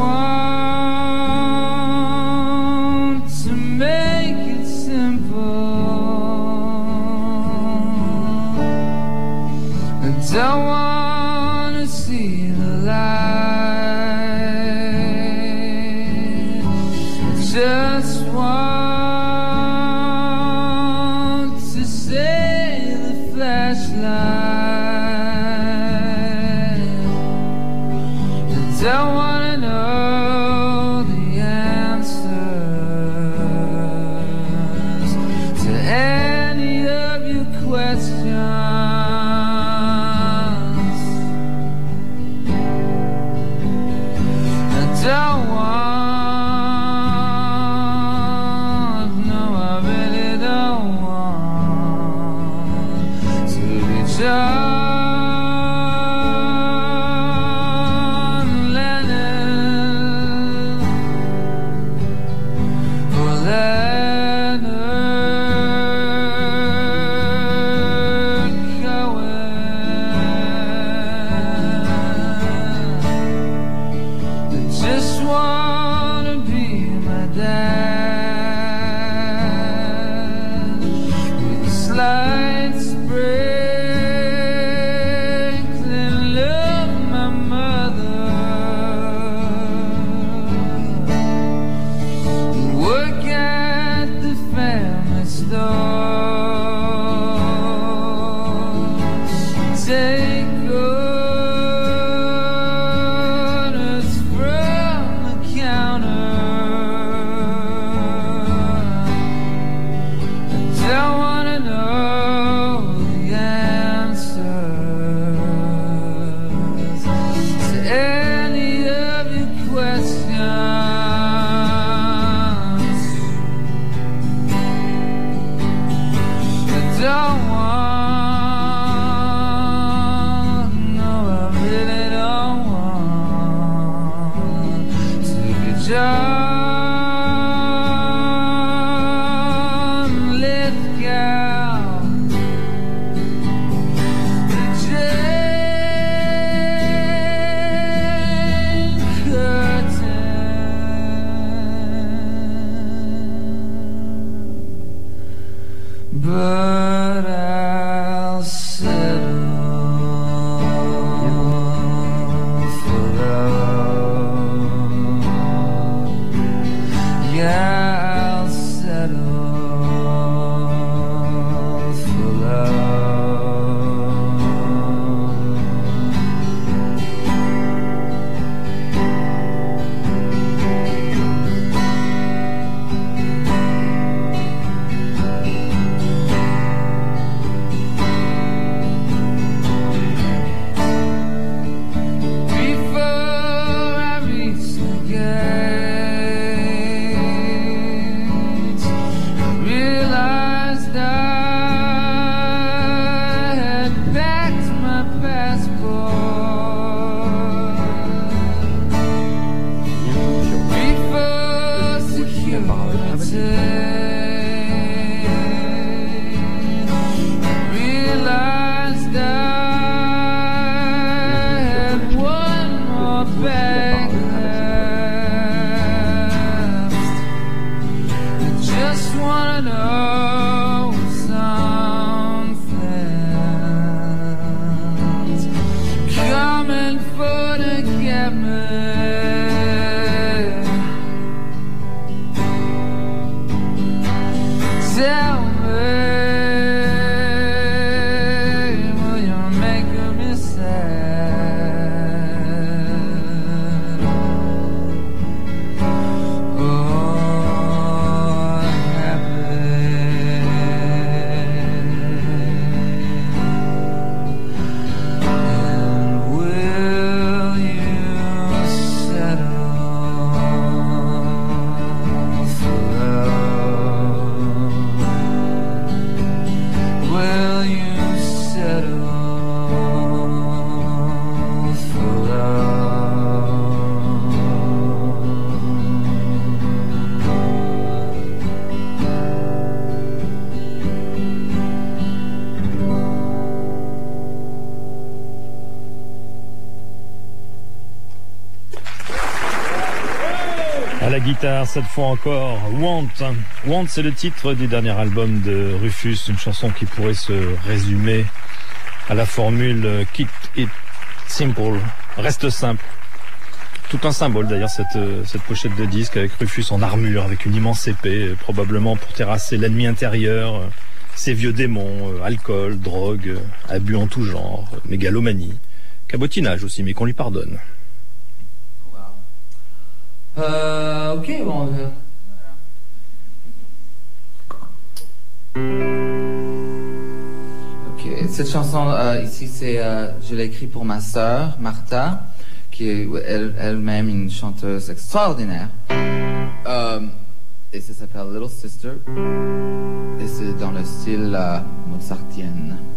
want to make it simple. I don't want to see the light. I just want to say the flashlight. I don't want to know the answers to any of your questions. I don't want, no, I really don't want to be John Lennon. guitare, cette fois encore, Want. Want, c'est le titre du dernier album de Rufus, une chanson qui pourrait se résumer à la formule Keep it simple, reste simple. Tout un symbole d'ailleurs cette pochette de disque avec Rufus en armure, avec une immense épée, probablement pour terrasser l'ennemi intérieur, ses vieux démons, alcool, drogue, abus en tout genre, mégalomanie, cabotinage aussi, mais qu'on lui pardonne. Ok, bon. Ok, cette chanson ici, je l'ai écrite pour ma sœur, Martha, qui est elle-même une chanteuse extraordinaire. Et ça s'appelle Little Sister. Et c'est dans le style mozartien.